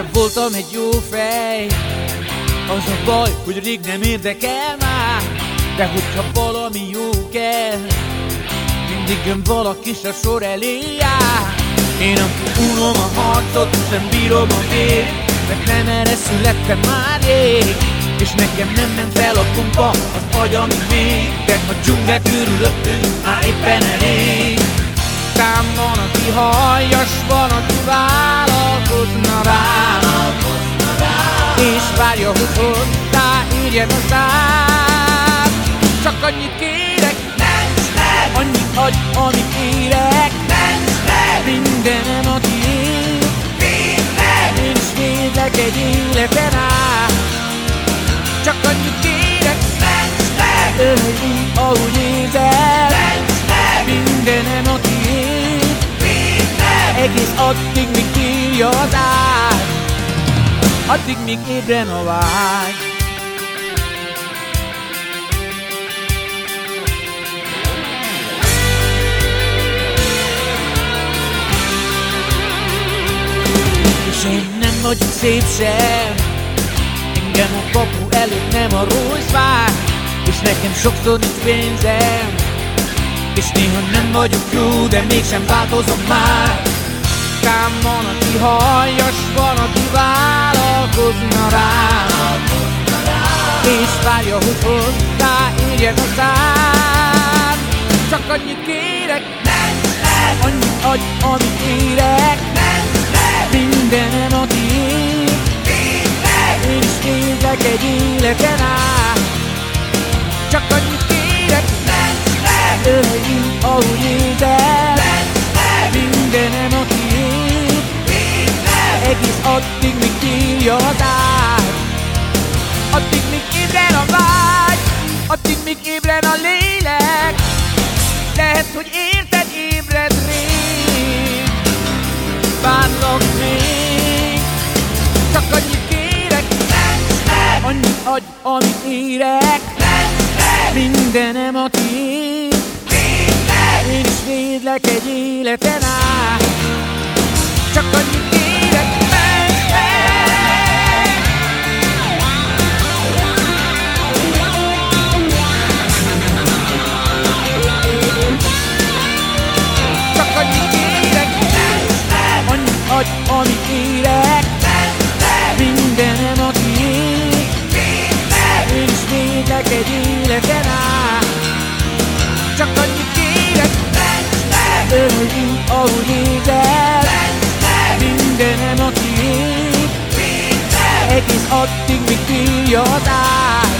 voltam egy jó fej. Az a baj, hogy rég nem érdekel már, de hogyha valami jó kell, mindig jön valaki s a sor elé jár. Én akkor unom a harcot, és nem bírom a vér, mert nem erre születtem már rég. És nekem nem ment fel a pumpa, az agyamig még, de a dzsungel körülöttünk már éppen elég. Tám van, aki halljas, van, aki vállalkozna rám, és várja, hogy hozzá érjen a szám. Csak annyit kérek, ments meg! Annyit adj, amit érek, ments meg! Mindenem a tiéd, védd meg! Én is védlek egy életen át. Csak annyit kérek, ments meg! Ölj úgy, ahogy nézel, ments meg! Mindenem a tiéd, védd meg! Egész addig, míg bírja az ágy, addig, míg ébren a vágy. És én nem vagyok szép sem, engem a kapu előtt nem a Rolls vár, és nekem sokszor nincs pénzem, és néha nem vagyok jó, de mégsem változom már. Tám van, aki halljas, van, aki vállalkozna rám, és várja, hogy hozzá érjen a szám. Csak annyit kérek, ments meg! Annyit adj, amit érek, ments meg! Mindenem a tiéd, védd meg! Én is védlek egy életen át. Csak annyit kérek, ments meg! Ölj úgy, ahogy nézel, ments meg! Mindenem a tiéd, védd meg! Egész addig, míg bírja az ágy, addig, míg ébren a vágy, addig, míg ébren a lélek. Lehet, hogy érted, ébred rég, várlak még. Csak annyit kérek, ments meg! Annyit adj, amit érek, ments meg! Mindenem a tiéd, védd meg! Én is védlek egy életen át. Csak annyit kérek, ments meg! Csak annyit kérek, ments meg! Annyit adj, amit érek, ments meg! Mindenem a tiéd, védd meg! Én is védlek egy életen át. Csak annyit kérek, ments meg! Ölj úgy, ahogy nézel, ments meg! Mindenem a tiéd, védd meg! Egész addig, míg bírja az ágy,